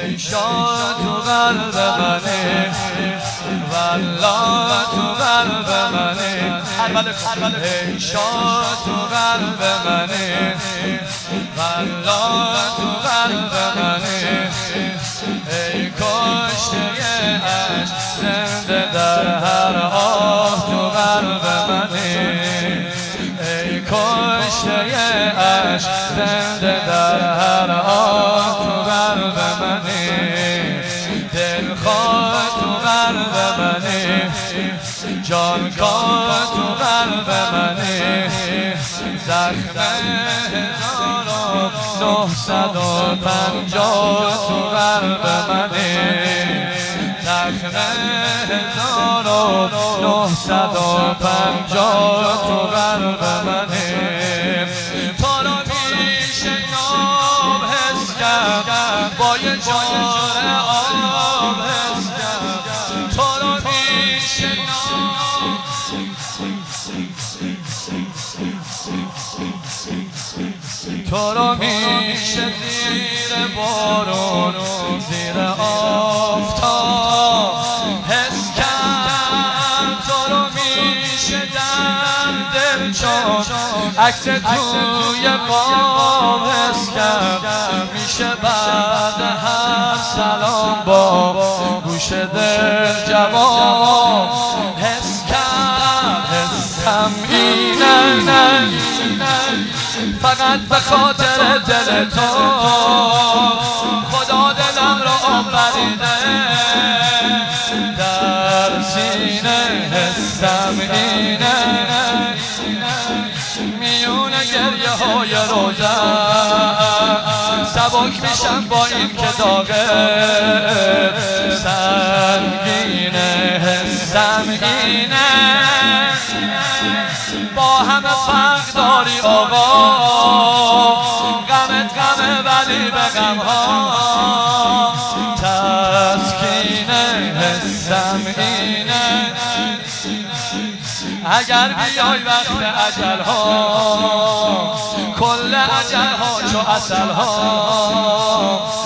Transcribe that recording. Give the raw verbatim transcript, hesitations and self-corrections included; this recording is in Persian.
ای شاه تو قلب منه والله تو قلب منه ای شاه تو قلب منه والله تو قلب منه ای کشته عشق زنده در هر آه تو قلب منه ای کشته عشق زنده در هر آه تو قلب منه دلخواه تو قلب منه جانکاه تو قلب منه زخم هزار و نهصد و پنجاه تو قلب منه زخم هزار و نهصد و پنجاه تو قلب منه تا را میشه نام حس کرد با یه جرعه آب حس کرد تا را میشه نام تو را میشه زیر بارون زیر آفتاب حس کرد تو رو میشه در دل چون عکس توی قاب حس کرد میشه بعد هر سلام با گوش دل جواب حس کرد حسم اینه فقط به خاطر دل تو خدا دلم رو آفریده در سینه حسم اینه میونه گریه های روزم سبک میشم با این که داغه سنگینه حسم اینه با همه فرق داری آقا غمت غمه ولی به غمها تسکینه حسم اینه اگر بیای وقت اجل ها کل اجل ها چو اصل ها